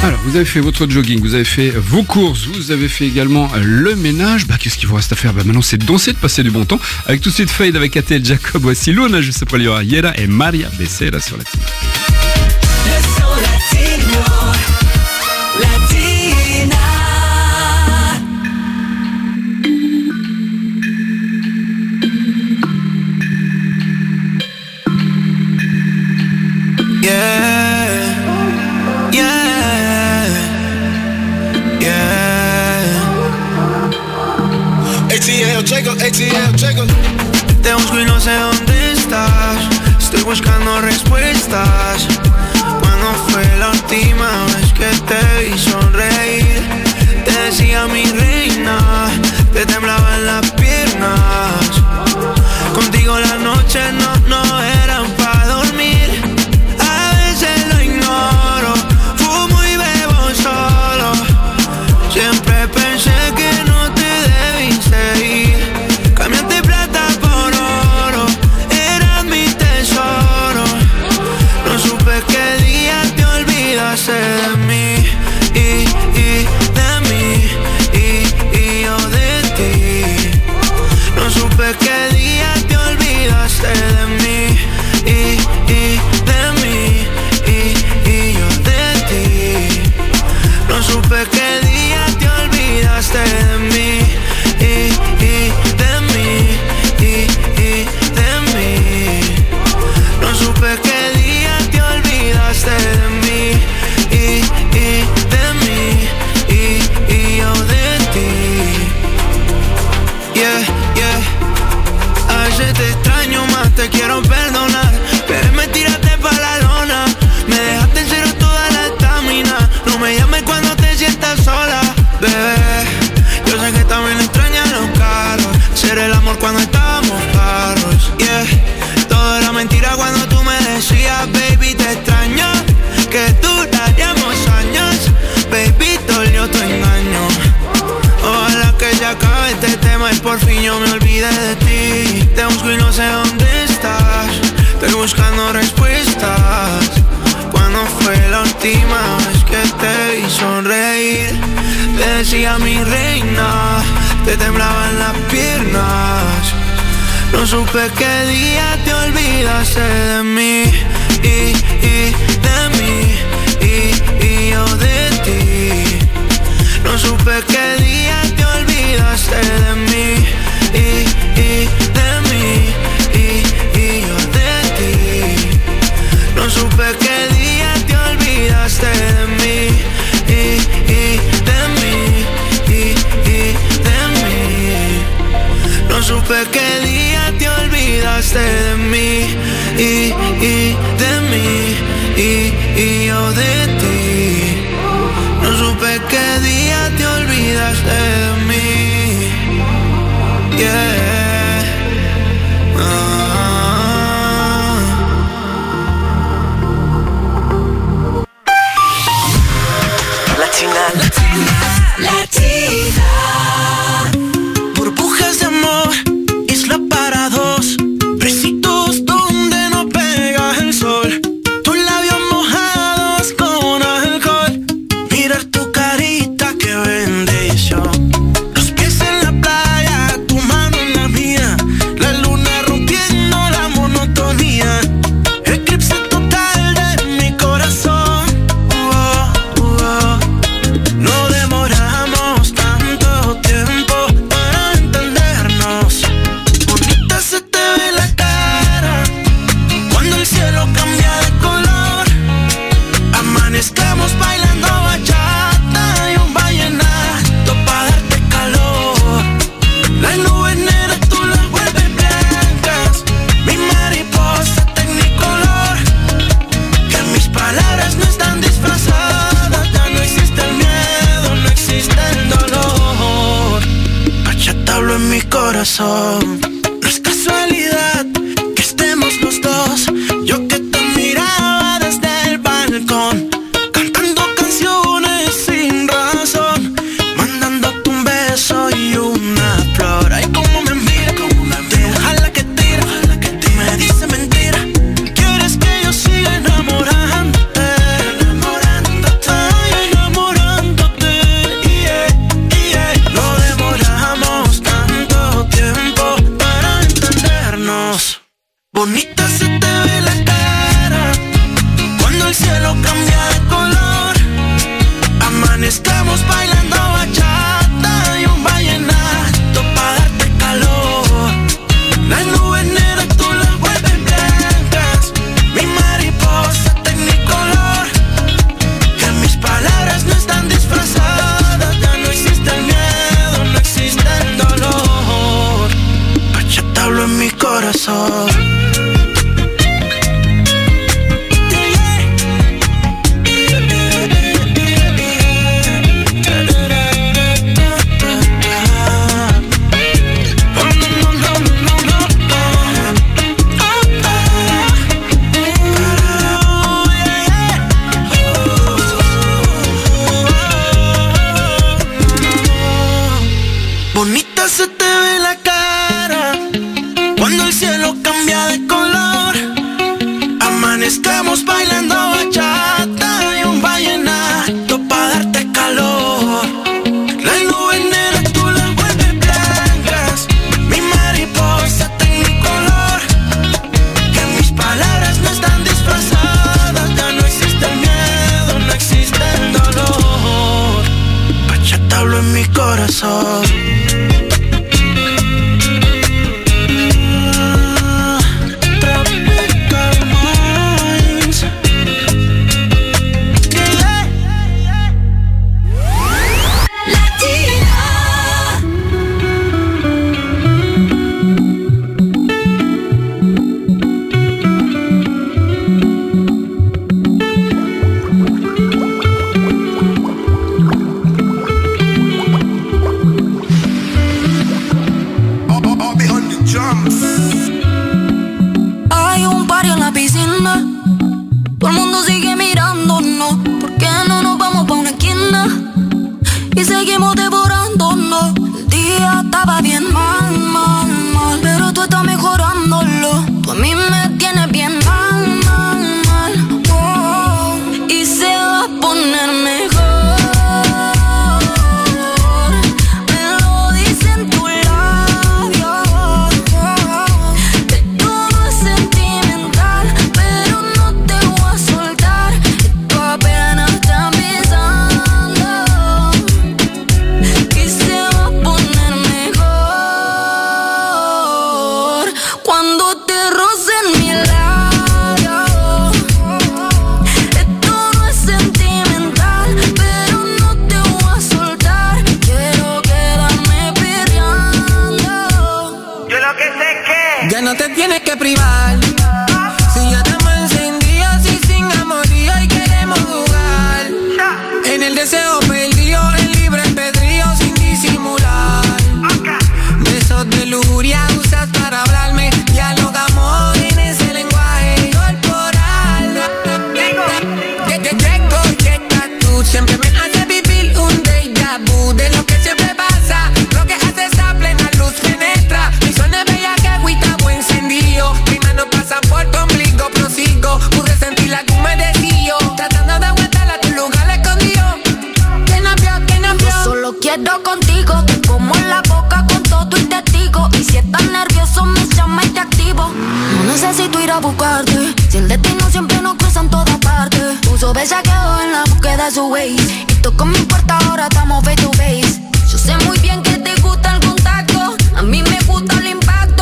Alors, vous avez fait votre jogging, vous avez fait vos courses, vous avez fait également le ménage. Qu'est-ce qu'il vous reste à faire? Maintenant, c'est de danser, de passer du bon temps. Avec tout de suite Fade avec ATL Jacob, voici Luna, juste après il y aura Yera et Maria Becerra sur Latina. ATL. Te busco y no sé dónde estás. Estoy buscando respuestas. ¿Cuándo fue la última vez que te vi sonreír? Te decía mi reina, te temblaban las piernas. Contigo las noches no eran para dormir. A veces lo ignoro, fumo y bebo solo. Siempre pensé que no te debiste ir. Cambiaste plata por oro, eras mi tesoro. No supe qué día te olvidaste de mí y de mí y yo de ti. No supe qué día te olvidaste de mí y de mí y yo de ti. No supe qué día te olvidaste de mí y de mí y de mí. No supe qué día te olvidaste de mí y de mí y yo de ti. Yeah. A veces te extraño más, te quiero perdonar, pero me tiraste pa' la lona. Me dejaste en cero toda la estamina. No me llames cuando te sientas sola, bebé. Yo sé que también extrañas los carros, hacer el amor cuando estábamos claros. Yeah, todo era mentira cuando tú me decías, baby, te extraño, que duraríamos años. Baby, dolió tu engaño. Ojalá que ya acabe este tema y por fin yo me olvide de ti. Te busco y no sé dónde estás. Estoy buscando respuestas. ¿Cuándo fue la última vez que te vi sonreír? Te decía mi reina, te temblaban las piernas. No supe qué día te olvidaste de mí y de mí y yo de ti. No supe qué día te olvidaste de mí y de mí y yo de ti. No supe qué día te olvidaste de mí y de mí y de mí. No supe qué día te olvidaste de mí y de mí y yo de ti. No supe qué día te olvidaste de mí. Yeah. Latina. Burbujas de amor, isla para dos. Besitos donde no pega el sol. Tus labios mojados con alcohol. Mirar tu carita, qué bendición. Los pies en la playa, tu mano en la Bonita se te ve la cara cuando el cielo cambia de color. Amanezcamos bailando bachata y un vallenato pa' darte calor. Las nubes negras tú las vuelves blancas, mi mariposa tecnicolor. Que mis palabras no están disfrazadas, ya no existe el miedo, no existe el dolor. Bachata hablo en mi corazón. Bonita se te ve la cara cuando el cielo cambia de color. Amanezcamos bailando bachata y un vallenato pa' darte calor. Las nubes negras tú las vuelves blancas, mi mariposa tecnicolor. Que mis palabras no están disfrazadas, ya no existe el miedo, no existe el dolor. Bachata hablo en mi corazón. Hay un party en la piscina, todo el mundo sigue mirándonos. ¿Por qué no nos vamos pa' una esquina y seguimos devorándonos? El día estaba bien mal, mal, mal, pero tú estás mejorándolo. Tú a mí me tienes bien mal, mal, mal, oh, y se va a poner mejor. Ya no te tienes que privar. Si ya estamos encendidos y sin amorío y queremos jugar. En el deseo perdido, en libre albedrío sin disimular. Besos de lujuria usas para hablarme. Dialogamos en ese lenguaje corporal. Tú siempre me haces vivir un déjà vu de lo que siempre pasa. Lo que haces a plena luz penetra. Mi zona es bella que agüita buen encendido. Mis manos pasan por tu ombligo, prosigo. Pude sentir la que me decía. Tratando de aguantar a tu lugar escondido. Que no vio. Yo solo quiero contigo. Te como en la boca con todo y testigo. Y si estás nervioso me llama y te activo. No necesito ir a buscarte. Si el destino siempre nos cruza en todas partes. Uso bellaqueo en la búsqueda de su ways. Y toco mi puerta, ahora estamos face to face. Yo sé muy bien que te gusta el contacto. A mí me gusta el impacto.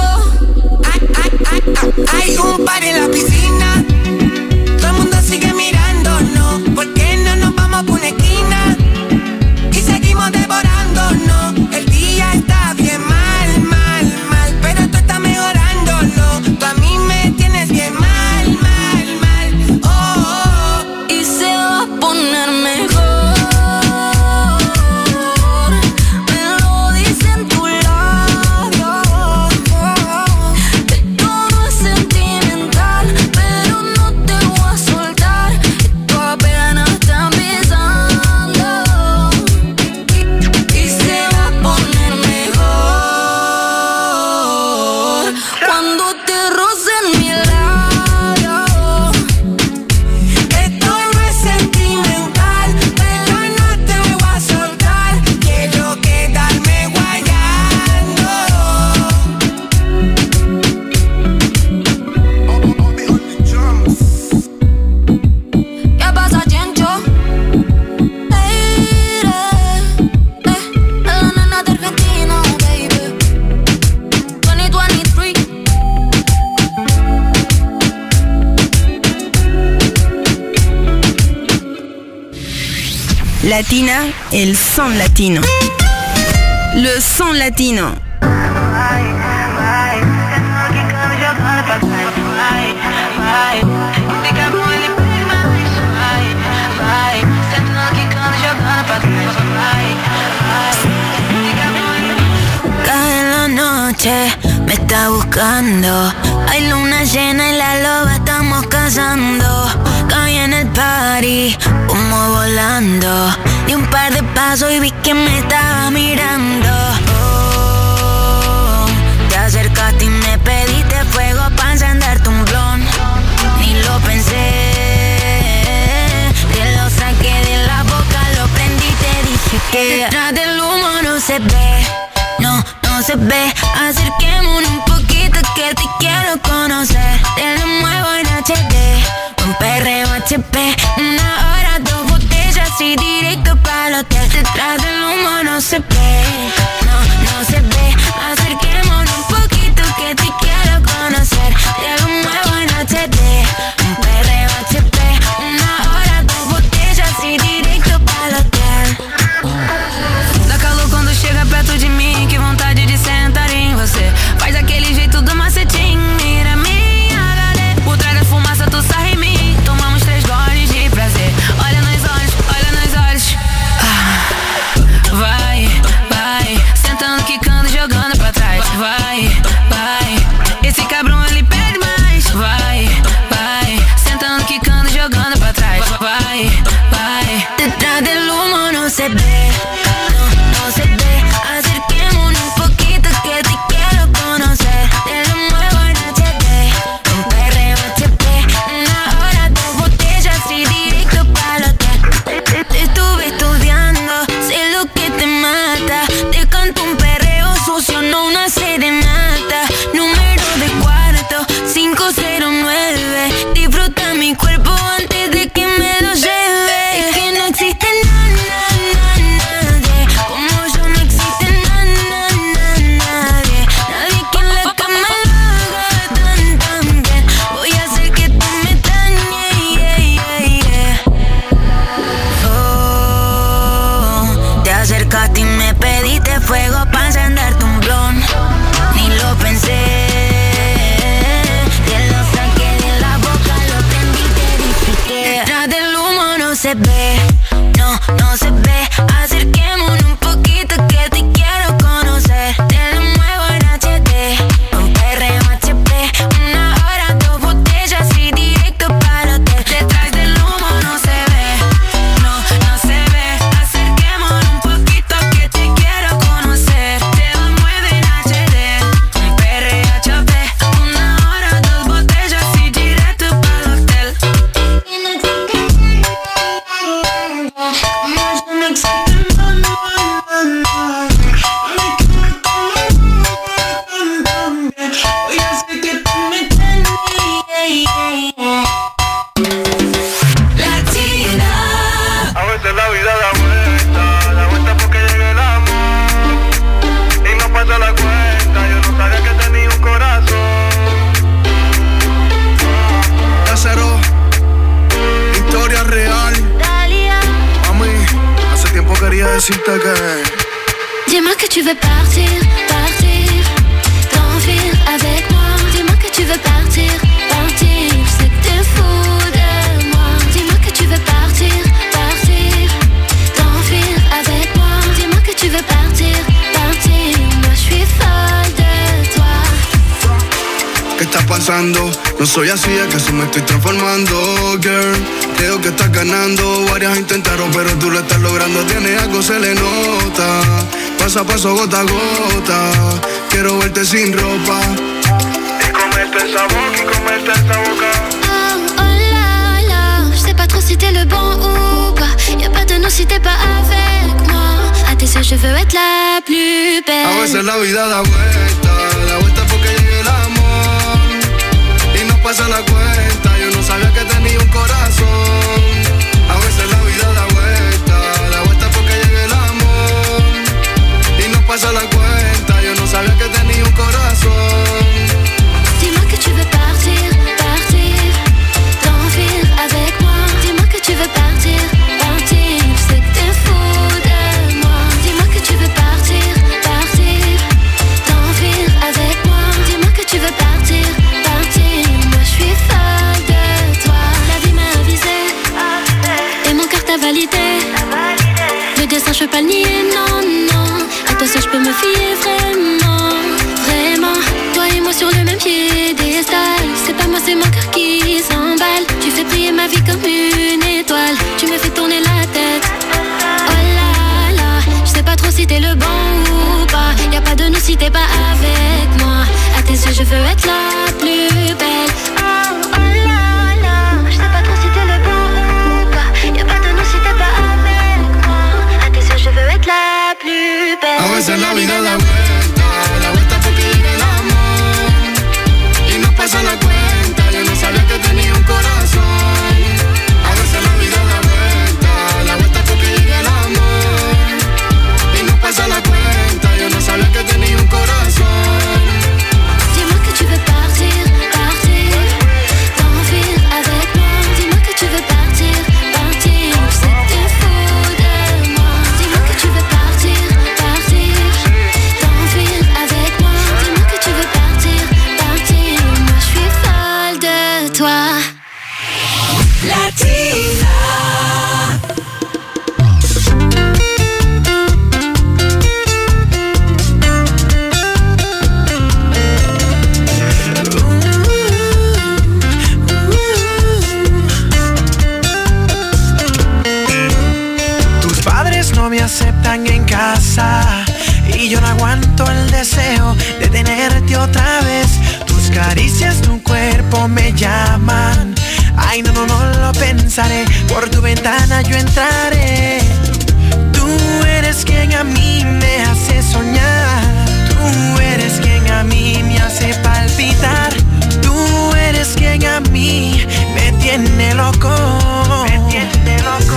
Hay un par en la piscina. Todo el mundo sigue mirándonos. ¿Por qué no nos vamos por una esquina y seguimos devorándonos? El día está bien mal, mal, mal, pero tú estás mejorándolo. Tú a mí me tienes bien mal, mal, mal, oh, oh, oh. Y se va a poner mejor. Me lo Latina, el son latino. Le son latino. Cae la noche, me está buscando. Hay luna llena y la loba estamos cazando. Caí en el party, humo volando. Di un par de pasos y vi que me estaba mirando. Oh, te acercaste y me pediste fuego pa' encenderte un blon. Ni lo pensé, te lo saqué de la boca, lo prendí y te dije que detrás del humo no se ve, no se ve. Acerquémonos un poquito que te quiero conocer. Te lo muevo en HD, un perreo HP. 1 hora, 2 botellas y directo para el hotel. Detrás del humo no se ve, no se ve. Acerquémonos un poquito que te quiero conocer. Te lo muevo en HD, un perreo HP. 1 hora, 2 botellas e direito para o hotel. Dá calor quando chega perto de mim, que vontade de sentar em você. Faz aquele jeito do macetinho, mira minha galera. Por trás da fumaça tu sai em mim. Tomamos 3 goles de prazer. Olha nos olhos. Vai, sentando, quicando, jogando pra trás. Vai, esse cabrão ele pede mais. Vai, sentando, quicando, jogando pra trás. Vai, detrás del humo no se ve, no se ve. Acerquémonos un poquito que te quiero conocer. Te lo muevo en HD, un perreo HP. 1 hora, 2 botellas y directo para el hotel. Te estuve estudiando, sé lo que te mata. Te canto un perreo sucio, no una serenata. Número de cuarto, 509. Disfruta mi cuerpo antes de que me lo lleve. Es que no existe nadie como yo, no existe nadie. Nadie que en la cama lo haga tan bien. Voy a hacer que tú me dañes. Oh, te acercaste y me pediste fuego pa' encenderte un blon. Ni lo pensé, te lo saqué de la boca, lo prendí y te dije que detrás del humo no se ve, no se ve. Acerquémonos un poquito que te quiero conocer. Te lo muevo en HD, un perreo HP. 1 hora, 2 botellas y directo para el hotel. Detrás del humo no se ve, no se ve. Acerquémonos un poquito que te quiero conocer. Te lo muevo en HD, un perreo HP. 1 hora, 2 botellas y directo para el hotel. A veces la vida da vuelta porque llega el amor y no pasa la cuenta. Yo no sabía que tenía un corazón. Lázaro, historia real. Mami, hace tiempo quería decirte que Dis-moi que tu veux partir, t'enfuir avec moi. Dis-moi que tu veux partir, c'est que t'es fou de moi. Dis-moi que tu veux partir, t'enfuir avec moi. Dis-moi que tu veux partir, moi je suis folle de toi. ¿qué está pasando? No soy así, es que me estoy transformando, girl. Creo que estás ganando, varias intentaron, pero tú lo estás logrando. Tiene algo, se le nota, paso a paso, gota a gota. Quiero verte sin ropa y comerte esa boca, Oh là là, je sais pas trop si t'es le bon ou pas. Y'a pas de nous si t'es pas avec moi. À tes yeux je veux être la plus belle. A veces la vida da vuelta porque llega el amor y no pasa la cuenta. Yo no sabía que tenía un corazón. A veces la vida da vuelta porque llega el amor y no pasa la cuenta. Yo no sabía que tenía un corazón. Dis-moi que tu veux partir, t'enfuir avec moi. Dis-moi que tu veux partir, c'est que t'es je peux pas le nier, non, non. À toi seul je peux me fier vraiment, vraiment. Toi et moi sur le même piédestal. C'est pas moi, c'est mon cœur qui s'emballe. Tu fais briller ma vie comme une étoile. Tu me fais tourner la tête. Oh là là, je sais pas trop si t'es le bon ou pas. Y'a pas de nous si t'es pas avec moi. À tes yeux je veux être la plus belle. Oh là là, je sais pas trop si t'es le bon ou pas. Y'a pas de nous si t'es pas avec moi. À tes yeux je veux être la plus belle. A veces la vida da vuelta porque llega el amor y no pasa la cuenta. Yo no sabía que tenía un corazón. A veces la vida da vuelta porque llega el amor y no pasa la cuenta. Yo no sabía que tenía un corazón. Dis-moi que tu veux partir, partir, t'enfuir avec moi. Dis-moi que tu veux partir, partir, je sais que t'es fou de moi. Dis-moi que tu veux partir, partir, t'enfuir avec moi. Dis-moi que tu veux partir, partir, moi je suis folle de toi. Latina. Tus padres no me aceptan en casa y yo no aguanto el deseo de tenerte otra vez. Tus caricias, tu cuerpo me llaman. Ay, no, no, no lo pensaré. Por tu ventana yo entraré. Tú eres quien a mí me hace soñar. Tú eres quien a mí me hace palpitar. Tú eres quien a mí me tiene loco. Me tiene loco.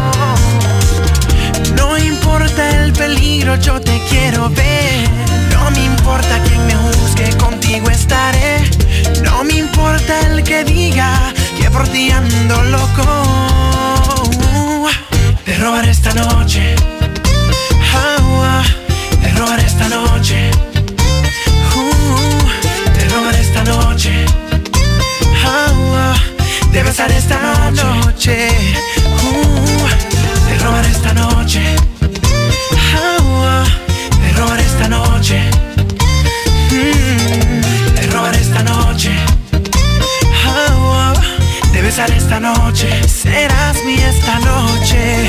No importa el peligro, yo te quiero ver. No me importa quién me juzgue, contigo estaré. No me importa el que diga que por ti ando loco. Te robaré esta noche. Te robaré esta noche. Te robaré esta noche. Te besaré esta noche. Te robaré esta noche. Te robaré esta noche. Te robaré esta noche. Te besaré esta noche. Serás mía esta noche.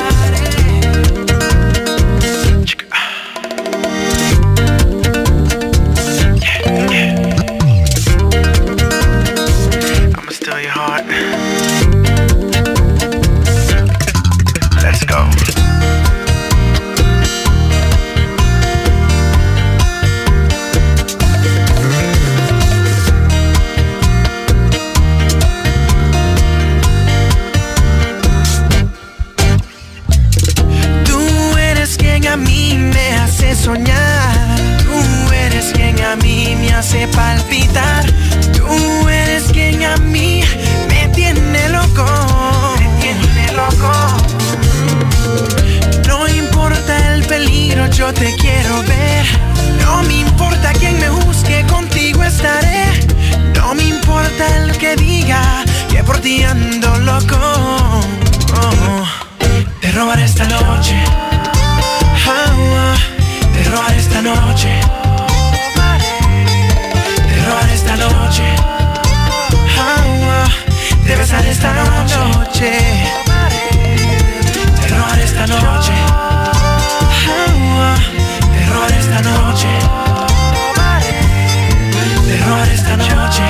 I'ma steal your heart. Let's go. Tú eres quien a mí me hace soñar. Tú eres quien a mí me hace palpitar. Tú eres quien a mí me tiene loco. Me tiene loco. No importa el peligro, yo te quiero ver. No me importa quién me juzgue, contigo estaré. No me importa el que diga que por ti ando loco. Te robaré esta noche. Te robaré esta noche. Te robaré esta noche. Te besaré esta noche. Te robaré esta noche. Te robaré esta noche. Te robaré esta noche.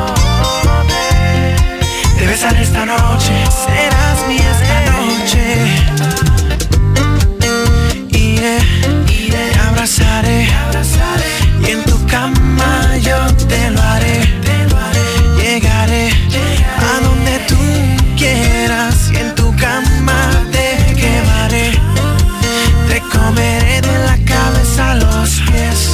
Te besaré esta noche. Serás mía esta noche. Te abrazaré. Y en tu cama yo te lo haré. Llegaré a donde tú quieras y en tu cama te quemaré. Te comeré de la cabeza a los pies.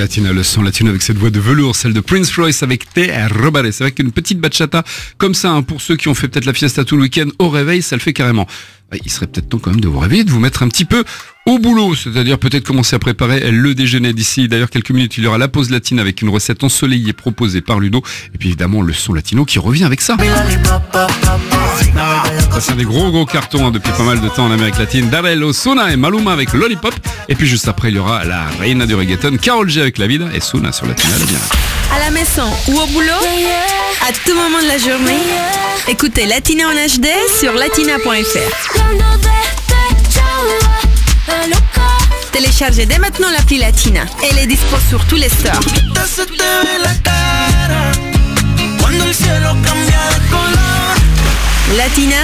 Latina, le son latino avec cette voix de velours, celle de Prince Royce avec Te Robaré. C'est vrai qu'une petite bachata comme ça, pour ceux qui ont fait peut-être la fiesta tout le week-end au réveil, ça le fait carrément. Il serait peut-être temps quand même de vous réveiller, de vous mettre un petit peu au boulot, c'est-à-dire peut-être commencer à préparer le déjeuner d'ici. D'ailleurs, quelques minutes, il y aura la pause latine avec une recette ensoleillée proposée par Ludo. Et puis évidemment, le son latino qui revient avec ça. Ça, c'est des gros cartons depuis pas mal de temps en Amérique latine. Darel Osuna et Maluma avec Lollipop. Et puis juste après, il y aura la reina du reggaeton, Karol G avec La Vida et Suna sur Latina. Bien. À la maison ou au boulot, à tout moment de la journée, écoutez Latina en HD sur latina.fr. Téléchargez dès maintenant l'appli Latina. Elle est dispo sur tous les stores. Latina.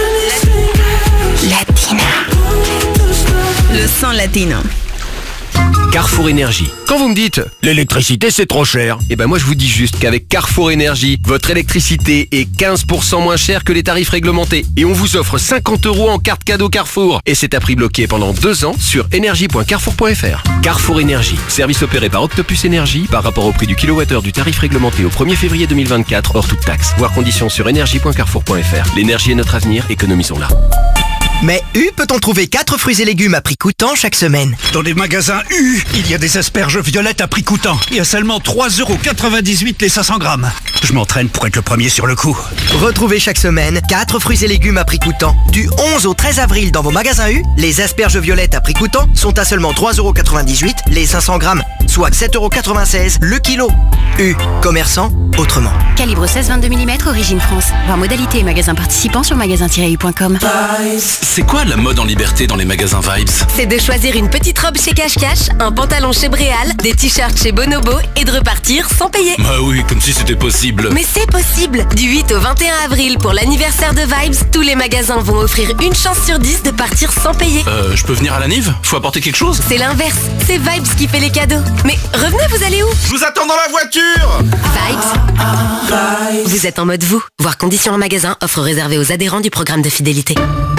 Latina. Le son latino. Carrefour Énergie. Quand vous me dites « l'électricité c'est trop cher », eh ben moi je vous dis juste qu'avec Carrefour Énergie, votre électricité est 15% moins chère que les tarifs réglementés. Et on vous offre 50 € en carte cadeau Carrefour. Et c'est à prix bloqué pendant 2 ans sur énergie.carrefour.fr. Carrefour Énergie, service opéré par Octopus Énergie par rapport au prix du kilowattheure du tarif réglementé au 1er février 2024 hors toute taxe. Voir conditions sur énergie.carrefour.fr. L'énergie est notre avenir, économisons-la. Mais U peut-on trouver 4 fruits et légumes à prix coûtant chaque semaine? Dans les magasins U, il y a des asperges violettes à prix coûtant et à seulement 3,98 € les 500 grammes. Je m'entraîne pour être le premier sur le coup. Retrouvez chaque semaine 4 fruits et légumes à prix coûtant. Du 11 au 13 avril dans vos magasins U, les asperges violettes à prix coûtant sont à seulement 3,98 € les 500 grammes, soit 7,96 € le kilo. U, commerçant autrement. Calibre 16-22 mm, origine France. Voir modalité et magasins participants sur magasin-u.com. C'est quoi la mode en liberté dans les magasins Vibes? C'est de choisir une petite robe chez Cash Cash, un pantalon chez Bréal, des t-shirts chez Bonobo et de repartir sans payer. Bah oui, comme si c'était possible. Mais c'est possible. Du 8 au 21 avril pour l'anniversaire de Vibes, tous les magasins vont offrir une chance sur 10 de partir sans payer. Je peux venir à la Nive? Faut apporter quelque chose? C'est l'inverse, c'est Vibes qui fait les cadeaux. Mais revenez, vous allez où? Je vous attends dans la voiture. Vibes. Vous êtes en mode vous. Voir conditions en magasin, offre réservée aux adhérents du programme de fidélité.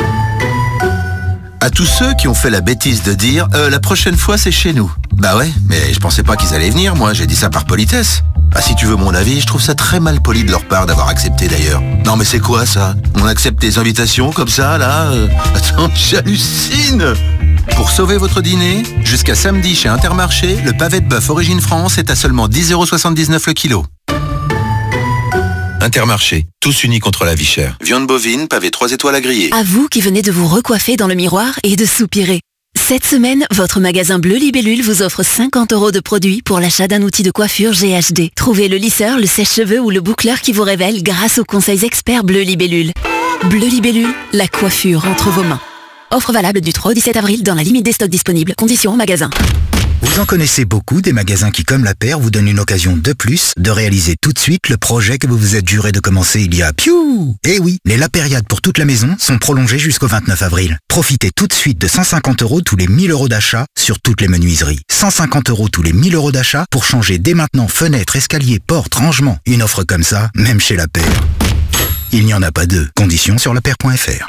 À tous ceux qui ont fait la bêtise de dire la prochaine fois c'est chez nous. Bah ouais, mais je pensais pas qu'ils allaient venir, moi j'ai dit ça par politesse. Ah, si tu veux mon avis, je trouve ça très mal poli de leur part d'avoir accepté d'ailleurs. Non mais c'est quoi ça? On accepte des invitations comme ça là Attends, j'hallucine. Pour sauver votre dîner, jusqu'à samedi chez Intermarché, le pavé de bœuf Origine France est à seulement 10,79 € le kilo. Intermarché, tous unis contre la vie chère. Viande bovine, pavé 3 étoiles à griller. À vous qui venez de vous recoiffer dans le miroir et de soupirer. Cette semaine, votre magasin Bleu Libellule vous offre 50 € de produits pour l'achat d'un outil de coiffure GHD. Trouvez le lisseur, le sèche-cheveux ou le boucleur qui vous révèle grâce aux conseils experts Bleu Libellule. Bleu Libellule, la coiffure entre vos mains. Offre valable du 3 au 17 avril dans la limite des stocks disponibles. Conditions au magasin. Vous en connaissez beaucoup des magasins qui, comme La Paire, vous donnent une occasion de plus de réaliser tout de suite le projet que vous vous êtes juré de commencer il y a piou. Eh oui, les La Périades pour toute la maison sont prolongées jusqu'au 29 avril. Profitez tout de suite de 150 € tous les 1000 € d'achat sur toutes les menuiseries. 150 € tous les 1000 € d'achat pour changer dès maintenant fenêtres, escaliers, portes, rangements. Une offre comme ça, même chez La Paire. Il n'y en a pas deux. Conditions sur lapaire.fr.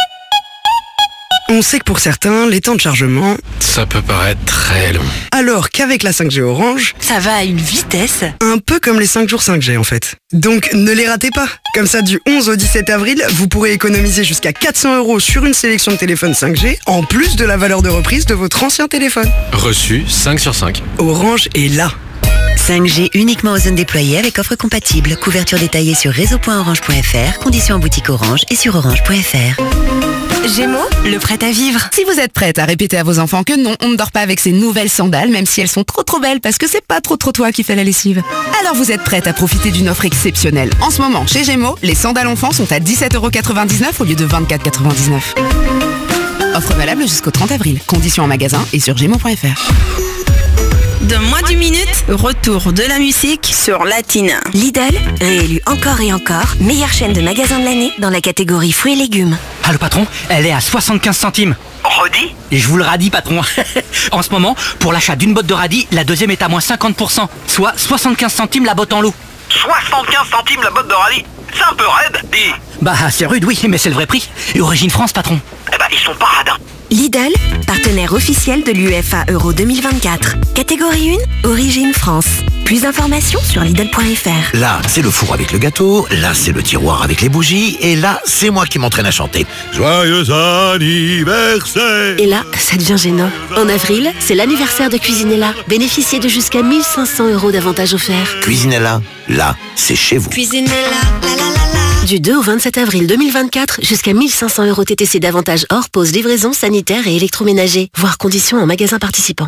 On sait que pour certains, les temps de chargement... ça peut paraître très long. Alors qu'avec la 5G Orange... ça va à une vitesse. Un peu comme les 5 jours 5G en fait. Donc ne les ratez pas. Comme ça, du 11 au 17 avril, vous pourrez économiser jusqu'à 400 € sur une sélection de téléphones 5G, en plus de la valeur de reprise de votre ancien téléphone. Reçu 5 sur 5. Orange est là. 5G uniquement aux zones déployées avec offre compatible. Couverture détaillée sur réseau.orange.fr. Conditions en boutique Orange et sur orange.fr. Gémeaux, le prêt à vivre. Si vous êtes prête à répéter à vos enfants que non, on ne dort pas avec ces nouvelles sandales, même si elles sont trop belles, parce que c'est pas trop toi qui fais la lessive. Alors vous êtes prête à profiter d'une offre exceptionnelle. En ce moment, chez Gémeaux, les sandales enfants sont à 17,99 € au lieu de 24,99 €. Offre valable jusqu'au 30 avril. Conditions en magasin et sur gémeaux.fr. Dans moins d'une minute, retour de la musique sur Latina. Lidl, réélu encore et encore, meilleure chaîne de magasins de l'année dans la catégorie fruits et légumes. Ah, le patron, elle est à 75 centimes. Redis ? Et je vous le radis, patron. En ce moment, pour l'achat d'une botte de radis, la deuxième est à moins 50%, soit 75 centimes la botte en lot. 75 centimes la botte de radis ? C'est un peu raide, dis. Bah, c'est rude, oui, mais c'est le vrai prix. Et Origine France, patron. Eh bah, ils sont pas radins. Lidl, partenaire officiel de l'UEFA Euro 2024. Catégorie 1, Origine France. Plus d'informations sur Lidl.fr. Là, c'est le four avec le gâteau, là, c'est le tiroir avec les bougies, et là, c'est moi qui m'entraîne à chanter. Joyeux anniversaire! Et là, ça devient gênant. En avril, c'est l'anniversaire de Cuisinella. Bénéficiez de jusqu'à 1 500 € d'avantages offerts. Cuisinella, là, c'est chez vous. Cuisinella, la la la la. Du 2 au 27 avril 2024, jusqu'à 1 500 € TTC d'avantages hors pause, livraison, sanitaire et électroménager. Voir conditions en magasin participant.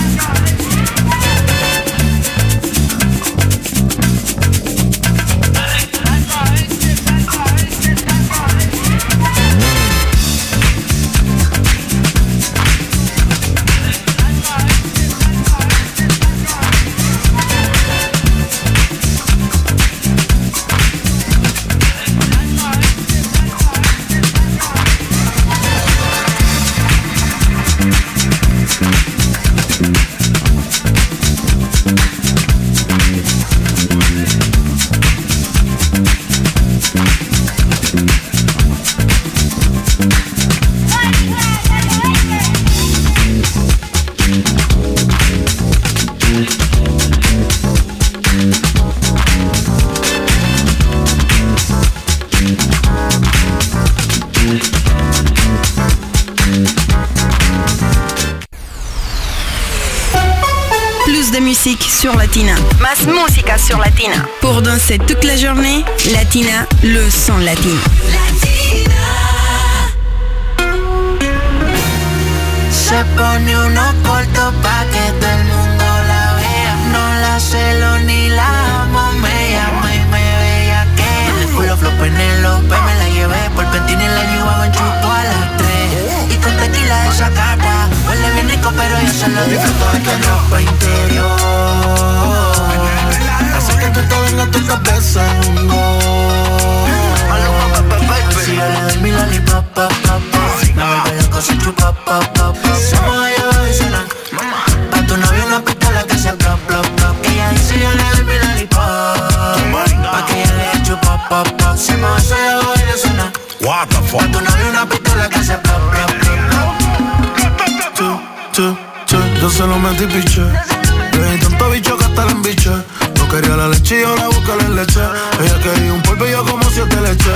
Musique sur Latina. Más música sur Latina. Pour danser toute la journée, Latina, le son latino. Se pone unos cortos pa' que todo el mundo la vea. No la celo ni la amo, me llama y me veía que el culo flow Penélope, me la llevé por Pentini y la llevaba en chupo a las 3. Y con tequila esa cata, huele bien rico pero yo se lo disfruto de que ropa interior. Hace que tú te vengas a tu cabeza, no. Si yo le doy mi lollipop, pop, pop, pop, me vuelve loco si chupa, pop, pop, pop. Somos ellos y suenan, pa' tu novio una pistola que se plop, plop, plop. Ella dice yo le doy mi lollipop, pa' que ella le chupa, pop, pop. Somos ellos y suenan, pa' tu novio una pistola que se plop, plop, plop. Yo se lo metí piche. Le di tanto bicho que hasta la embiché. No quería la leche y ahora busca la leche. Ella quería un polvo y yo como 7 leche.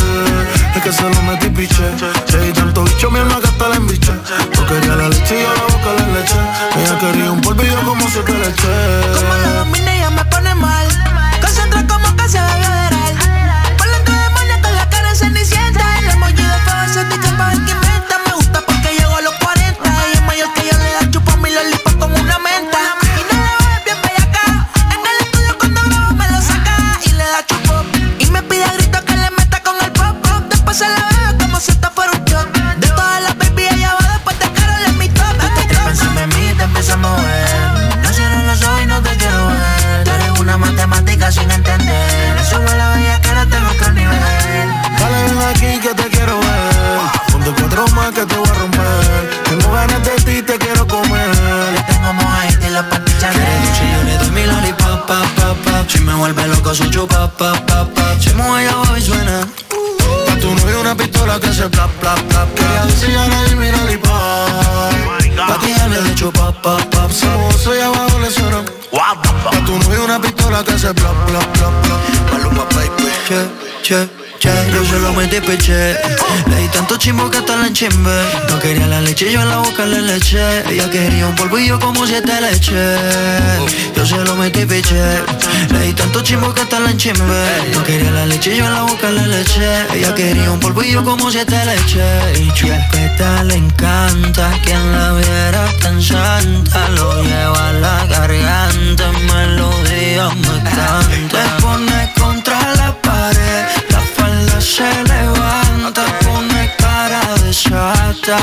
Es que se lo metí piche. Le di tanto bicho mi alma que hasta la embiché. No quería la leche y ahora busca la leche. Ella quería un polvo y yo como 7 leche. Como lo domina ella me pone mal. Concentra como que se va a federal. Por dentro demonio con la cara cenicienta. El emoji de fuego se te escapa el que inventa. Me gusta porque llego a los 40 y es mayor que yo le da chupa mi lollipop como una menta. Y no la ves bien bellaca. En el estudio cuando grabo me lo saca y le da chupo. Y me pide a grito que le meta con el pop pop. Después se la bebe como si esto fuera un shot. De todas las baby ella va después de Karol en mi top. Pensame en mí, te empiezo a mover. No cierro los ojos y no te quiero ver. Tú eres una matemática sin entender. Eso no la veía que era en otro nivel. Dale ven aquí que te quiero ver. Ponte 4 más que te voy a romper. Tengo ganas de ti, te quiero comer. Le tengo mojadita y la paticha de si yo le doy mi lollipop, pop, pop, pop. Si me vuelve loco su chupa, pop, pop, pop. Si me voy a y suena. Pa' tu novio una pistola que se plap, plap, plap. Que ella dice ya le di mi lollipop. Pa' que ella le dé chupa, pop, pop. Si me gozo y abajo le suena. Pa' tu novio una pistola que se plap, plap, plap, plap. Paloma, baby. Che. Yo se lo metí peché. Le di tanto chimbo que hasta la enchimbe. No quería la leche, yo en la boca le leché. Ella quería un polvo y yo como 7 leche. Yo se lo metí peché. Le di tanto chimbo que hasta la enchimbe. No quería la leche, yo en la boca le leché. Ella quería un polvo y yo como 7 leche. Y chupeta le encanta. Quien la viera tan santa. Lo lleva a la garganta. En melodía me canta. Te pone contra la pared. Se levanta, pone cara de chata.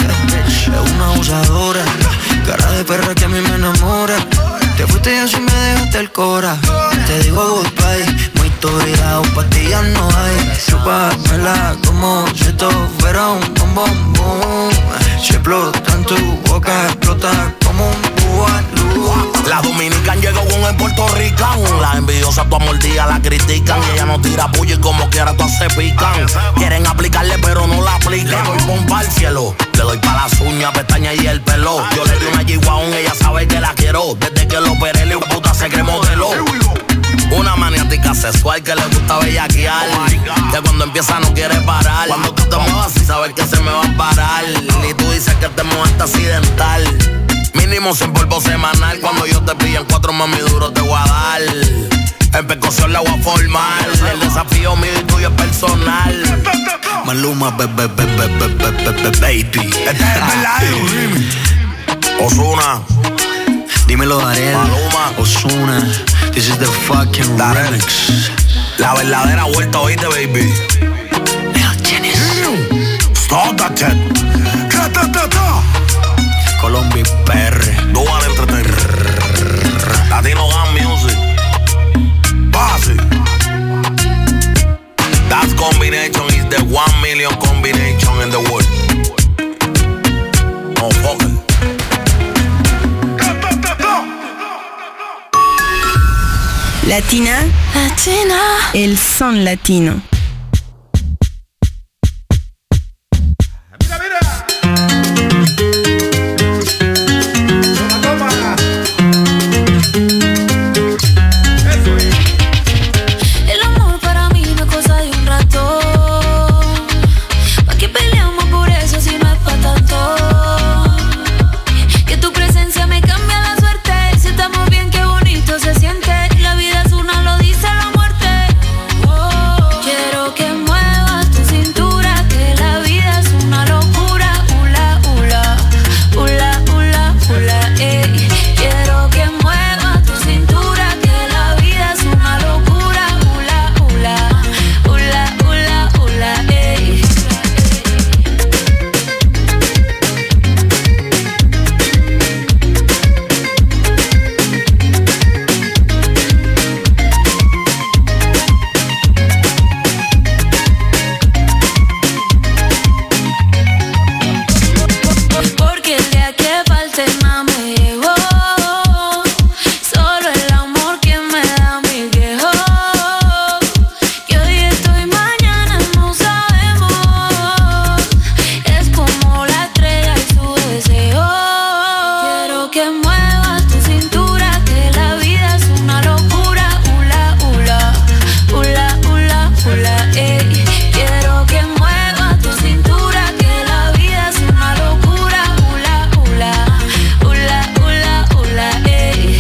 Es una abusadora, cara de perra que a mí me enamora. Te fuiste y así me dejaste el cora. Te digo goodbye, muy turbidado, pastillas no hay. Chúpamela como si esto fuera un bombón, boom. Si explota en tu boca, explota como un bubalú. La dominican llegó con el puertorricano. Las envidiosas tu mordida la critican. Y ella no tira puño y como quiera todas se pican. Quieren aplicarle pero no la aplican. Voy con Barcia hielo. Le doy pa' las uñas, pestañas y el pelo. Yo le di una G-Wagon, ella sabe que la quiero. Desde que lo operé, le puta se cree modelo. Una maniática sexual que le gusta bellaquear. Que cuando empieza no quiere parar. Cuando tú te muevas así sabes que se me va a parar. Y tú dices que te mueves accidental. Mínimo 100 polvo semanal. Cuando yo te pillen 4 mami duro te voy a dar. En percusión la voy a formar. El desafío mío y tuyo es personal. Maluma, baby. Este es el verdadero remix. Ozuna. Dímelo, Darel. Maluma. Ozuna. This is the fucking remix. La verdadera vuelta, oíste, baby. Stop that shit. Colombia PR. Dual Entertainment. Latino Gun Music. Base. That combination is the 1 million combination in the world. Oh, fuck it. Latina, el son latino. El amor para mí no es cosa de un rato. ¿Pa' qué peleamos por eso si no es pa' tanto? Que tu presencia me cambia la suerte. Si estamos bien, qué bonito se siente. La vida es una, lo dice la muerte. Quiero que muevas tu cintura, que la vida es una locura. Ula, ula, ula, ula, ula, ey. Quiero que muevas tu cintura, que la vida es una locura. Ula, ula, ula, ula, ula, ey. Porque el día que falte nada me llegó. Solo el amor que me da mi viejo. Que hoy estoy, mañana no sabemos. Es como la estrella y su deseo. Quiero que muevas tu cintura, que la vida es una locura. Ula, ula, ula, ula, ula, ey. Quiero que muevas tu cintura, que la vida es una locura. Ula, ula, ula, ula, ula, ey.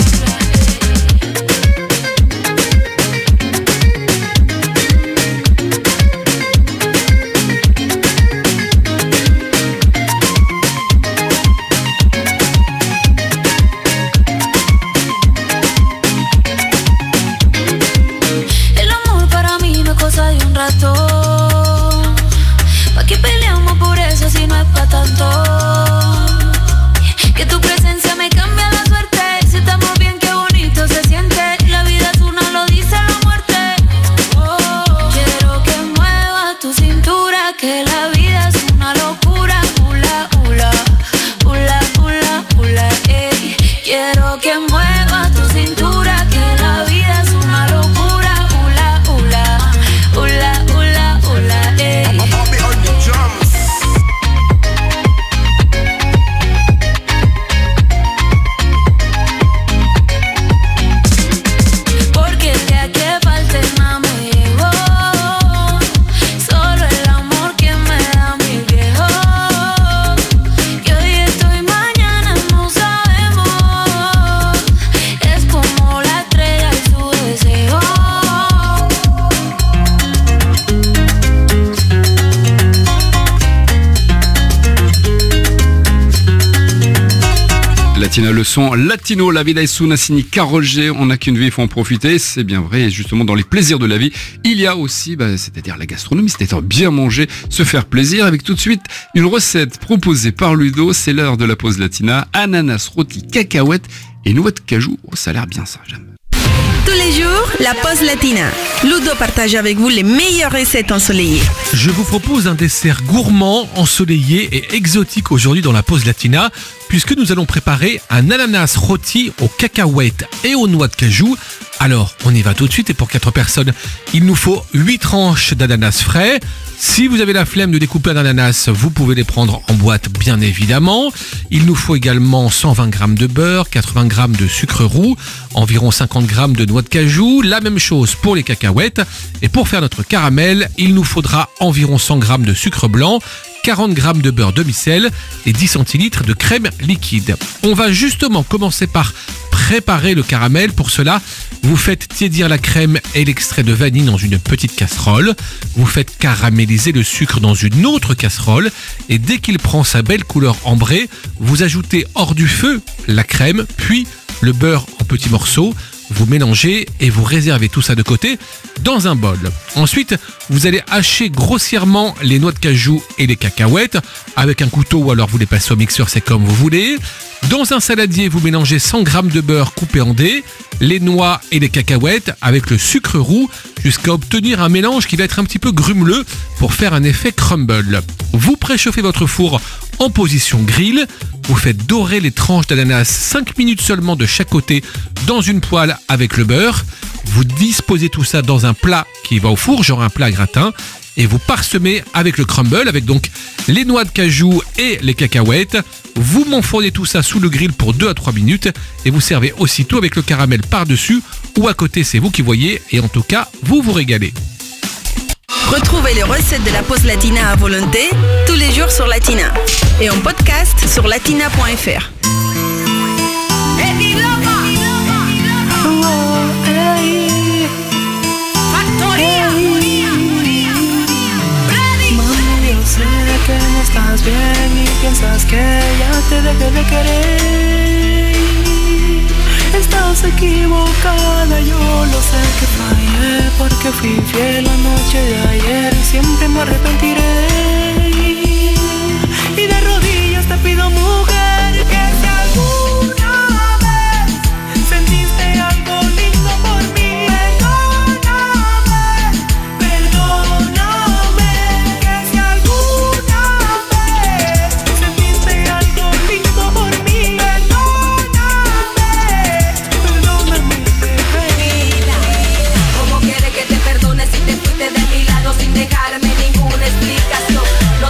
El amor para mí no es cosa de un rato. ¿Pa' qué peleamos por eso si no es pa' tanto? Que tu presencia me cambia la suerte. Si estamos bien, qué bonito se siente. La vida es una, lo dice la muerte. Quiero que muevas tu cintura, que la vida es una locura. Ula, ula, ula, ula, ula, ey. Quiero que muevas tu cintura, que la vida es una locura. Ula, ula, ula, ula, ula, ey. Porque el día que falte nada me llegó. Solo el amor que me da mi viejo. Que hoy estoy, mañana no sabemos. Es como la estrella y su deseo. Latina, le son latino, la vida es una, signé Karol G. On n'a qu'une vie, il faut en profiter. C'est bien vrai. Et justement, dans les plaisirs de la vie, il y a aussi, c'est-à-dire la gastronomie, c'est-à-dire bien manger, se faire plaisir. Avec tout de suite une recette proposée par Ludo. C'est l'heure de la pause latina. Ananas, rôti, cacahuètes et noix de cajou. Oh, ça a l'air bien ça, j'aime. Tous les jours, la pause latina. Ludo partage avec vous les meilleures recettes ensoleillées. Je vous propose un dessert gourmand, ensoleillé et exotique aujourd'hui dans la pause latina, puisque nous allons préparer un ananas rôti aux cacahuètes et aux noix de cajou. Alors, on y va tout de suite et pour 4 personnes, il nous faut 8 tranches d'ananas frais. Si vous avez la flemme de découper un ananas, vous pouvez les prendre en boîte bien évidemment. Il nous faut également 120 g de beurre, 80 g de sucre roux, environ 50 g de noix de cajou. La même chose pour les cacahuètes. Et pour faire notre caramel, il nous faudra environ 100 g de sucre blanc, 40 g de beurre demi-sel et 10 centilitres de crème liquide. On va justement commencer par préparer le caramel. Pour cela, vous faites tiédir la crème et l'extrait de vanille dans une petite casserole. Vous faites caraméliser le sucre dans une autre casserole et dès qu'il prend sa belle couleur ambrée, vous ajoutez hors du feu la crème, puis le beurre en petits morceaux. Vous mélangez et vous réservez tout ça de côté dans un bol. Ensuite, vous allez hacher grossièrement les noix de cajou et les cacahuètes avec un couteau ou alors vous les passez au mixeur, c'est comme vous voulez. Dans un saladier, vous mélangez 100 g de beurre coupé en dés, les noix et les cacahuètes avec le sucre roux jusqu'à obtenir un mélange qui va être un petit peu grumeleux pour faire un effet crumble. Vous préchauffez votre four en position grill. Vous faites dorer les tranches d'ananas 5 minutes seulement de chaque côté dans une poêle avec le beurre. Vous disposez tout ça dans un plat qui va au four, genre un plat à gratin, et vous parsemez avec le crumble, avec donc les noix de cajou et les cacahuètes. Vous m'enfournez tout ça sous le grill pour 2 à 3 minutes et vous servez aussitôt avec le caramel par-dessus ou à côté, c'est vous qui voyez, et en tout cas, vous vous régalez. Retrouvez les recettes de la pause latina à volonté tous les jours sur Latina et en podcast sur latina.fr. Sé que no estás bien y piensas que ya te dejé de querer. Estás equivocada, yo lo sé que fallé porque fui fiel la noche de ayer y siempre me arrepentiré. Y de rodillas te pido, mujer, que si alguna vez sentiste algo lindo por mí, perdóname, que si alguna vez sentiste algo lindo por mí, perdóname, Mira, ¿cómo quieres que te perdone si te fuiste de mi lado sin dejarme ninguna explicación? No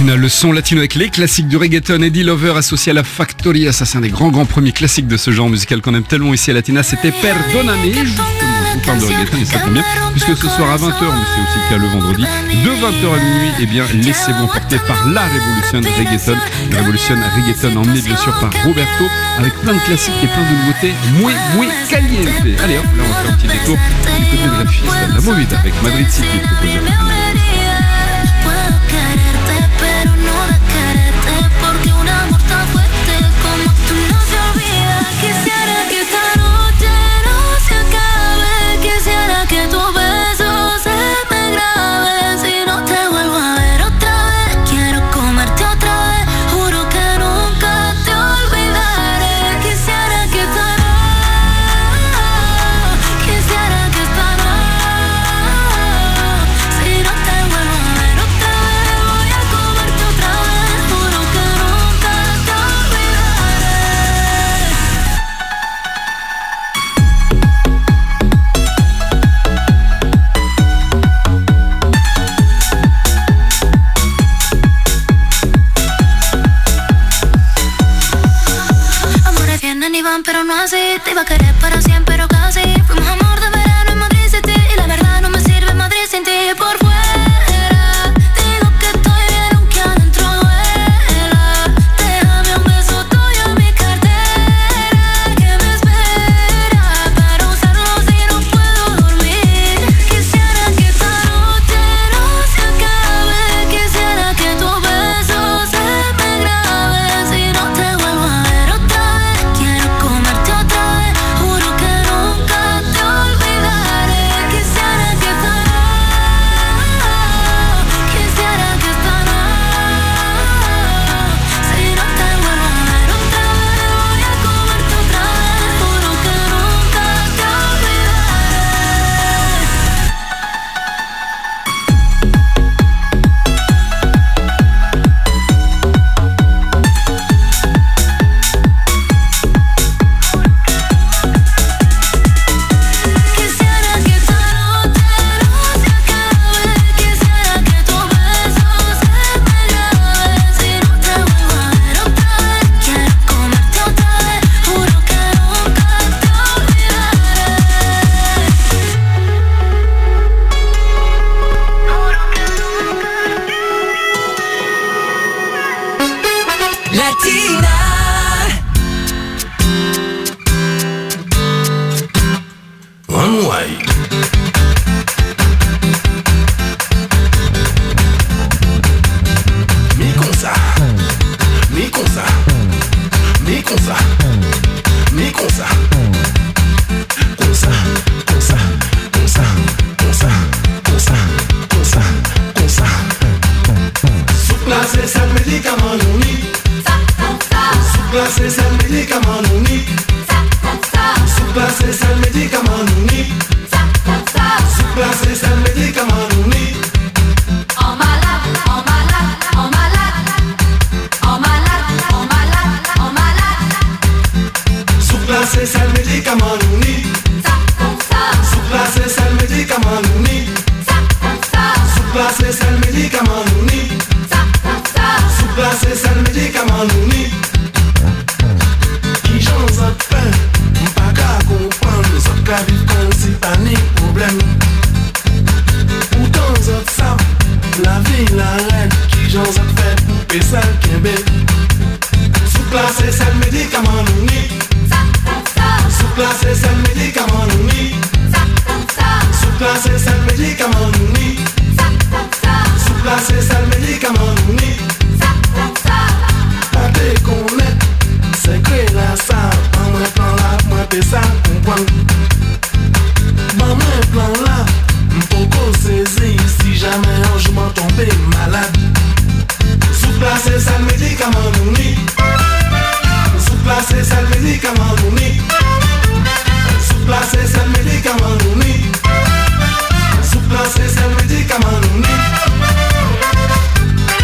Latina, le son latino avec les classiques du reggaeton. Eddie Lover associé à la Factoria, ça c'est un des grands premiers classiques de ce genre musical qu'on aime tellement ici à Latina. C'était Perdóname, justement, on parle de reggaeton et ça tombe bien, puisque ce soir à 20h, mais c'est aussi le cas le vendredi, de 20h à minuit, eh bien laissez-vous emporter par la révolution reggaeton. La révolution reggaeton emmenée bien sûr par Roberto, avec plein de classiques et plein de nouveautés muy caliente. Allez hop, là on va faire un petit détour du côté de la fiesta de la movida avec Madrid City proposé par Ana. Pero no así, te iba a querer para siempre, pero casi. Fuimos amor de verano en Madrid City y la verdad no me sirve Madrid sin ti. Por fuera digo que estoy bien aunque adentro duela. Déjame un beso tuyo en mi cartera que me espera para usarlo si no puedo dormir. Quisiera que esta noche no se acabe. Quisiera que tu beso se me grabe si no te vuelvo a ver otra vez. Quiero comerte otra vez, juro que nunca te olvidaré. Quisiera que esta si no te vuelvo a ver otra vez, voy a comerte otra vez, juro que nunca te Latina. One way. Mi con ça, mi con ça, mi con ça, mi con ça, con ça, con ça, con ça, con ça, con ça, con ça, con ça. Souplace c'est le médicament unique. Souplace c'est le médicament unique. Souplace c'est le médicament unique. Souplace c'est le médicament unique. En malade, en malade, en malade, en malade, en malade, en malade. Souplace c'est le médicament unique. Souplace c'est le médicament unique. Souplace c'est le médicament unique. Souplace c'est le médicament unique. Qui j'en ai fait, m'pas qu'à comprendre, s'en qu'à vivre comme si pas ni problème. Pourtant autres ça, la vie la reine, qui j'en ai fait pour payer ça qui est belle. Souplace c'est le médicament unique. Souplace c'est le médicament unique. Souplace c'est le médicament unique. Souplace c'est le médicament unique. Pas de connaître, c'est que la salle, en moins plan là, moins de ça, comprendre. Dans moins plan là, m'poco saisir si jamais un jour m'en tomber malade. Souplace c'est le médicament unique. Souplace c'est le médicament unique. Souplace c'est le médicament unique. Souplace c'est le médicament unique.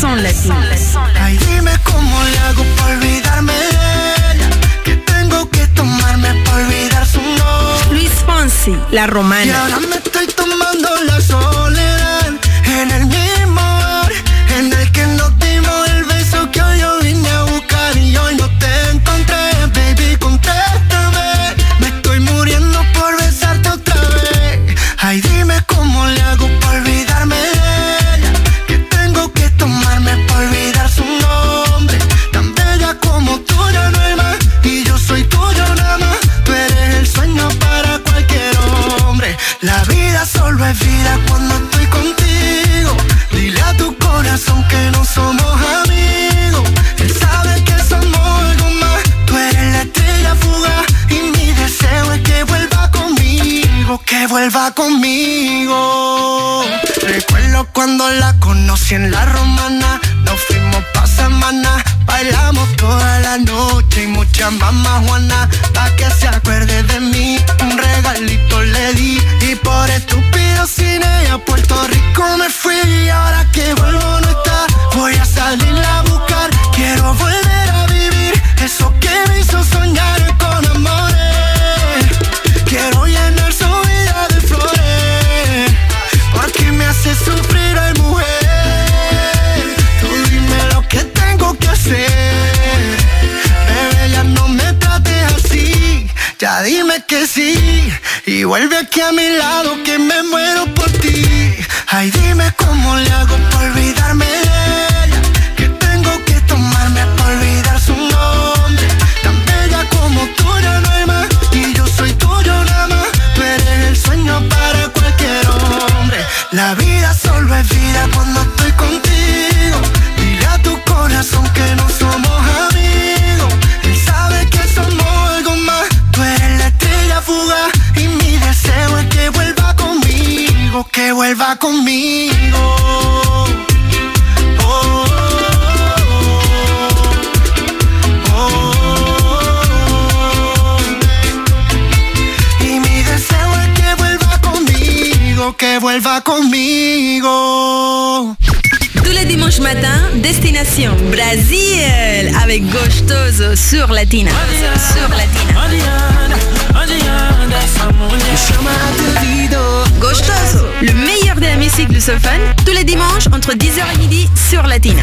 son latino. Ay, dime cómo le hago para olvidarme de ella. Que tengo que tomarme para olvidar su nombre. Luis Fonsi, La Y Romana. ahora me estoy tomando la soledad en el mismo bar en el que nos dimos el beso que hoy yo vine a buscar y hoy no te encontré, baby, contéstame. Me estoy muriendo por besarte otra vez. Ay, dime cómo le hago para olvidarme de ella. Que tengo que tomarme para olvidar su nombre. Tan bella como tú ya no hay más y yo soy tuyo nada más. Tú eres el sueño para cualquier hombre. La vida solo es vida cuando estoy contigo. Dile a tu corazón que no somos amigos. Él sabe que somos algo más. Tú eres la estrella fugaz y mi deseo es que vuelva conmigo, que vuelva conmigo. Recuerdo cuando la conocí en La Romana. Nos fuimos pa' semana, bailamos toda la noche y muchas mamás Juana. Pa' que se acuerde de mí, un regalito le di. Y por estúpido sin ella a Puerto Rico me fui. Y ahora que vuelvo no está, voy a salirla a buscar. Quiero volver a vivir eso que me hizo soñar con amores. Quiero llenar su vida de flores, porque me hace sufrir, ay mujer. Tú dime lo que tengo que hacer, bebé, ya no me trates así. Ya dime que sí y vuelve aquí a mi lado que me muero por ti. Ay, dime cómo le hago para olvidarme de ella. Que tengo que tomarme para olvidar su nombre. Tan bella como tú ya no hay más y yo soy tuyo nada más. Tú eres el sueño para cualquier hombre. La vida solo es vida cuando estoy contigo. Dile a tu corazón que no somos amigos. Él sabe que somos algo más. Tú eres la estrella fugaz y mi deseo es que vuelva conmigo, que vuelva conmigo. Oh, oh, oh. Y mi deseo es que vuelva conmigo, que vuelva conmigo. Tous les dimanches matin, destination Brésil avec Gostoso sur Latina. Sur Latina. Gostoso, le meilleur de la musique lusophone, tous les dimanches entre 10h et midi sur Latina.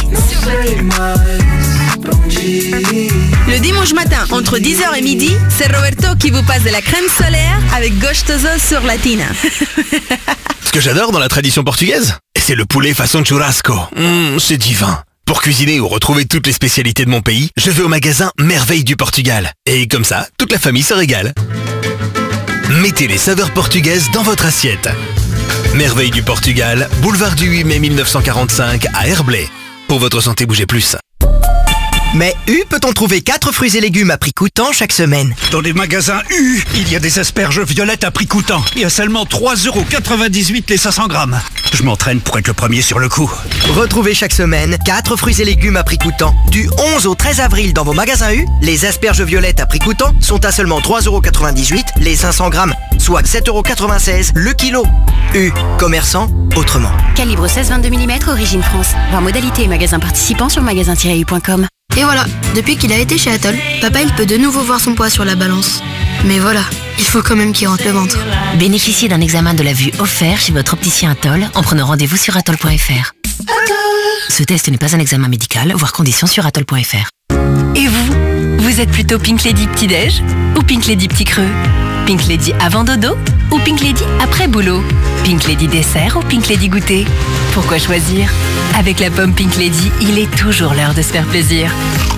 Le dimanche matin entre 10h et midi, c'est Roberto qui vous passe de la crème solaire avec Gostoso sur Latina. Ce que j'adore dans la tradition portugaise, c'est le poulet façon churrasco. C'est divin. Pour cuisiner ou retrouver toutes les spécialités de mon pays, je vais au magasin Merveille du Portugal. Et comme ça, toute la famille se régale. Mettez les saveurs portugaises dans votre assiette. Merveille du Portugal, boulevard du 8 mai 1945 à Herblay. Pour votre santé, bougez plus. Mais U peut-on trouver 4 fruits et légumes à prix coûtant chaque semaine? Dans les magasins U, il y a des asperges violettes à prix coûtant et à seulement 3,98 € les 500 grammes. Je m'entraîne pour être le premier sur le coup. Retrouvez chaque semaine 4 fruits et légumes à prix coûtant. Du 11 au 13 avril dans vos magasins U, les asperges violettes à prix coûtant sont à seulement 3,98 € les 500 grammes, soit 7,96 € le kilo. U, commerçant autrement. Calibre 16-22 mm, origine France. Voir modalité et magasins participants sur magasin-u.com. Et voilà, depuis qu'il a été chez Atoll, papa il peut de nouveau voir son poids sur la balance. Mais voilà, il faut quand même qu'il rentre le ventre. Bénéficiez d'un examen de la vue offert chez votre opticien Atoll en prenant rendez-vous sur atoll.fr. Ce test n'est pas un examen médical, voire conditions sur atoll.fr. Et vous, vous êtes plutôt Pink Lady petit-déj ou Pink Lady petit creux? Pink Lady avant dodo ou Pink Lady après boulot? Pink Lady dessert ou Pink Lady goûter? Pourquoi choisir? Avec la pomme Pink Lady, il est toujours l'heure de se faire plaisir.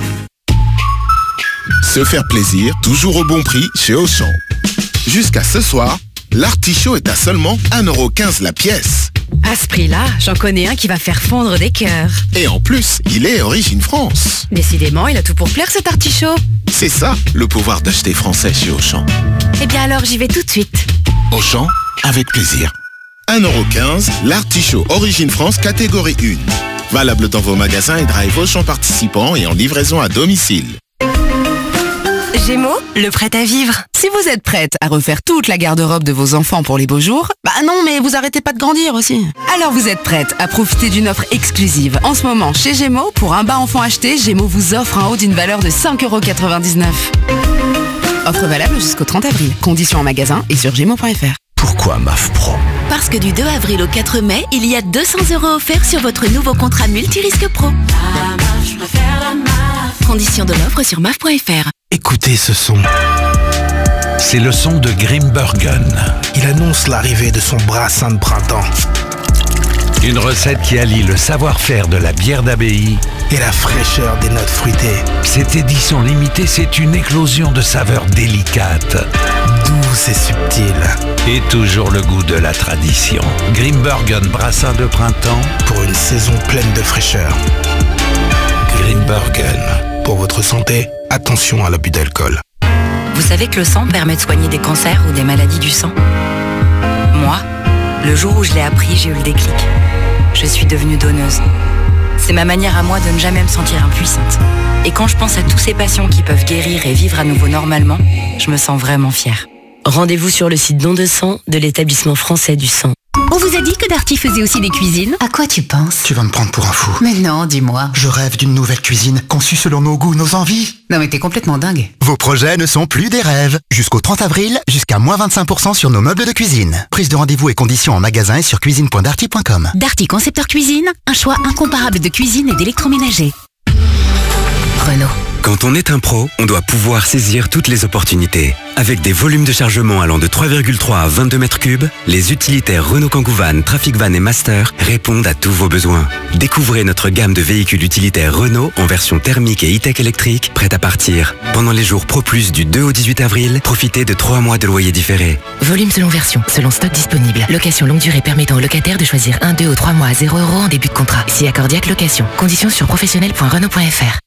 Se faire plaisir, toujours au bon prix chez Auchan. Jusqu'à ce soir, l'artichaut est à seulement 1,15 € la pièce. À ce prix-là, j'en connais un qui va faire fondre des cœurs. Et en plus, il est origine France. Décidément, il a tout pour plaire cet artichaut. C'est ça, le pouvoir d'acheter français chez Auchan. Eh bien alors, j'y vais tout de suite. Auchan, avec plaisir. 1,15 €, l'artichaut origine France catégorie 1. Valable dans vos magasins et drive Auchan participants et en livraison à domicile. Gémeaux, le prêt à vivre. Si vous êtes prête à refaire toute la garde-robe de vos enfants pour les beaux jours, bah non, mais vous arrêtez pas de grandir aussi. Alors vous êtes prête à profiter d'une offre exclusive. En ce moment, chez Gémeaux, pour un bas enfant acheté, Gémeaux vous offre un haut d'une valeur de 5,99 €. Offre valable jusqu'au 30 avril. Conditions en magasin et sur gémeaux.fr. Pourquoi MAF Pro ? Parce que du 2 avril au 4 mai, il y a 200 € offerts sur votre nouveau contrat multirisque pro. Conditions de l'offre sur maf.fr. Écoutez ce son. C'est le son de Grimbergen. Il annonce l'arrivée de son brassin de printemps. Une recette qui allie le savoir-faire de la bière d'abbaye et la fraîcheur des notes fruitées. Cette édition limitée, c'est une éclosion de saveurs délicates, douces et subtiles. Et toujours le goût de la tradition. Grimbergen brassin de printemps pour une saison pleine de fraîcheur. Grimbergen. Pour votre santé, attention à l'abus d'alcool. Vous savez que le sang permet de soigner des cancers ou des maladies du sang ? Moi, le jour où je l'ai appris, j'ai eu le déclic. Je suis devenue donneuse. C'est ma manière à moi de ne jamais me sentir impuissante. Et quand je pense à tous ces patients qui peuvent guérir et vivre à nouveau normalement, je me sens vraiment fière. Rendez-vous sur le site Don de sang de l'établissement français du sang. On vous a dit que Darty faisait aussi des cuisines ? À quoi tu penses ? Tu vas me prendre pour un fou. Mais non, dis-moi. Je rêve d'une nouvelle cuisine conçue selon nos goûts, nos envies. Non mais t'es complètement dingue. Vos projets ne sont plus des rêves. Jusqu'au 30 avril, jusqu'à moins 25% sur nos meubles de cuisine. Prise de rendez-vous et conditions en magasin et sur cuisine.darty.com. Darty Concepteur Cuisine, un choix incomparable de cuisine et d'électroménager. Renault. Quand on est un pro, on doit pouvoir saisir toutes les opportunités. Avec des volumes de chargement allant de 3,3 à 22 mètres cubes, les utilitaires Renault Kangoo Van, Traffic Van et Master répondent à tous vos besoins. Découvrez notre gamme de véhicules utilitaires Renault en version thermique et e-tech électrique, prête à partir. Pendant les jours Pro Plus du 2 au 18 avril, profitez de 3 mois de loyer différé. Volume selon version, selon stock disponible. Location longue durée permettant aux locataires de choisir 1, 2 ou 3 mois à 0 € en début de contrat. Si accordiaque location. Conditions sur professionnel.renault.fr.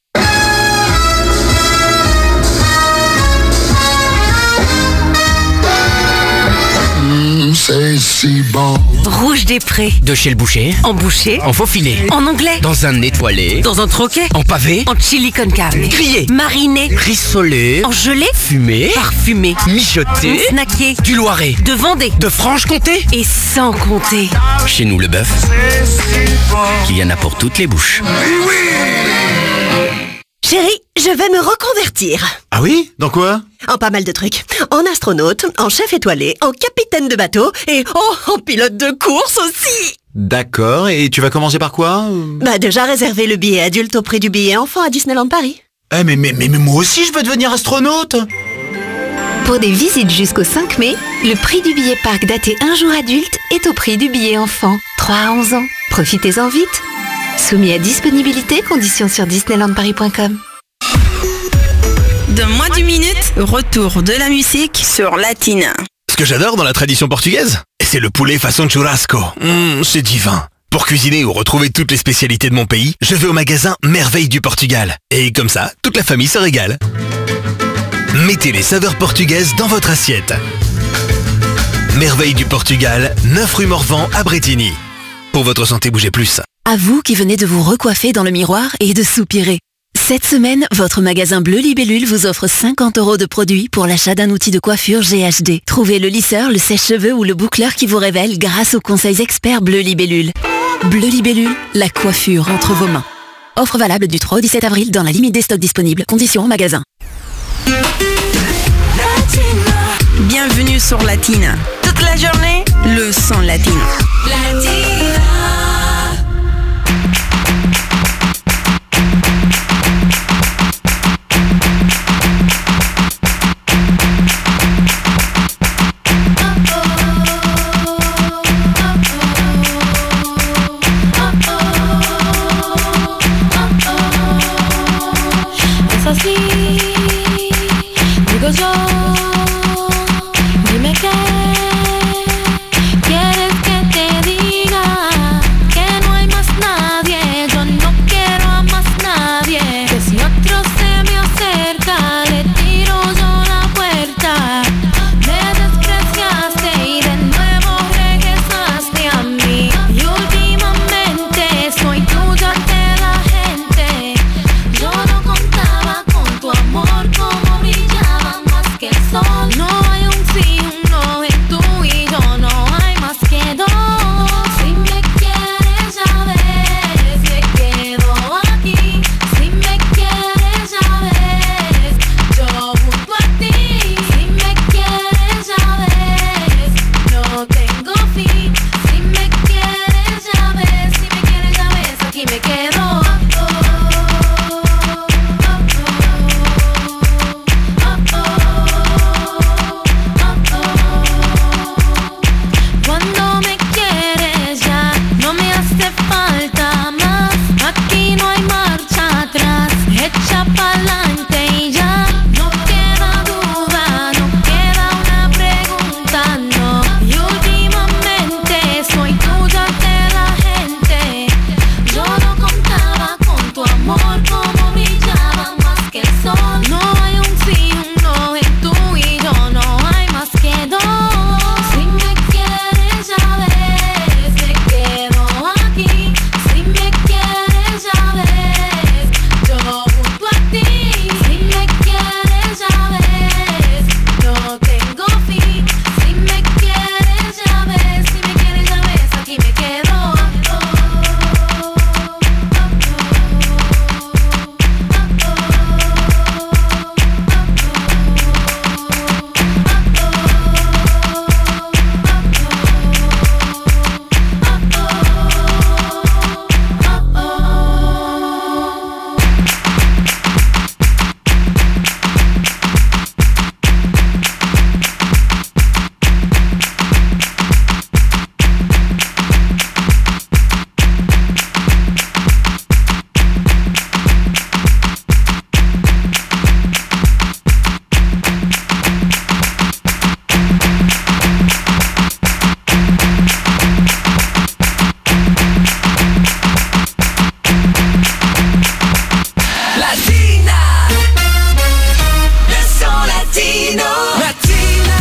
C'est si bon. Rouge des Prés. De chez le boucher. En boucher. En faux filet. En anglais. Dans un étoilé. Dans un troquet. En pavé. En chili con carne. Grillé. Mariné. Rissolé. En gelée. Fumé. Parfumé. Mijoté. Snacké. Du Loiret. De Vendée. De Franche-Comté. Et sans compter. Chez nous, le bœuf, il y en a pour toutes les bouches. Chérie, je vais me reconvertir. Ah oui ? Dans quoi ? En pas mal de trucs. En astronaute, en chef étoilé, en capitaine de bateau et en pilote de course aussi. D'accord, et tu vas commencer par quoi ? Bah déjà réservé le billet adulte au prix du billet enfant à Disneyland Paris. Eh mais moi aussi je veux devenir astronaute. Pour des visites jusqu'au 5 mai, le prix du billet parc daté un jour adulte est au prix du billet enfant, 3 à 11 ans. Profitez-en vite. Soumis à disponibilité, conditions sur disneylandparis.com. Dans moins d'une minute, retour de la musique sur Latina. Ce que j'adore dans la tradition portugaise, c'est le poulet façon churrasco. C'est divin. Pour cuisiner ou retrouver toutes les spécialités de mon pays, je vais au magasin Merveille du Portugal. Et comme ça, toute la famille se régale. Mettez les saveurs portugaises dans votre assiette. Merveille du Portugal, 9 rue Morvan à Bretigny. Pour votre santé, bougez plus. À vous qui venez de vous recoiffer dans le miroir et de soupirer. Cette semaine, votre magasin Bleu Libellule vous offre 50 € de produits pour l'achat d'un outil de coiffure GHD. Trouvez le lisseur, le sèche-cheveux ou le boucleur qui vous révèle grâce aux conseils experts Bleu Libellule. Bleu Libellule, la coiffure entre vos mains. Offre valable du 3 au 17 avril dans la limite des stocks disponibles. Conditions en magasin. Bienvenue sur Latina. Toute la journée, le son latino. Es así, digo yo, dime qué quieres que te diga.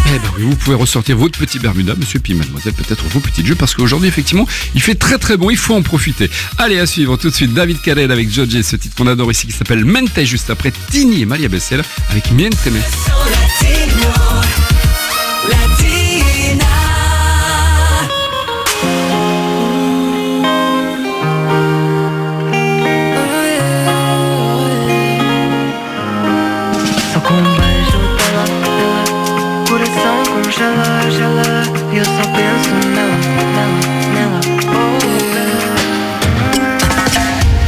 Eh ben oui, vous pouvez ressortir votre petit Bermuda, monsieur, puis mademoiselle, peut-être vos petites jeux, parce qu'aujourd'hui, effectivement, il fait très très bon, il faut en profiter. Allez, à suivre tout de suite David Carrel avec Joji, ce titre qu'on adore ici qui s'appelle Mente, juste après Tini et Maria Bessel avec Mienteme. Gela, eu só penso nela.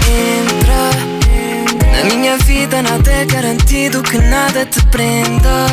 Entra na minha vida, nada é garantido, que nada te prenda.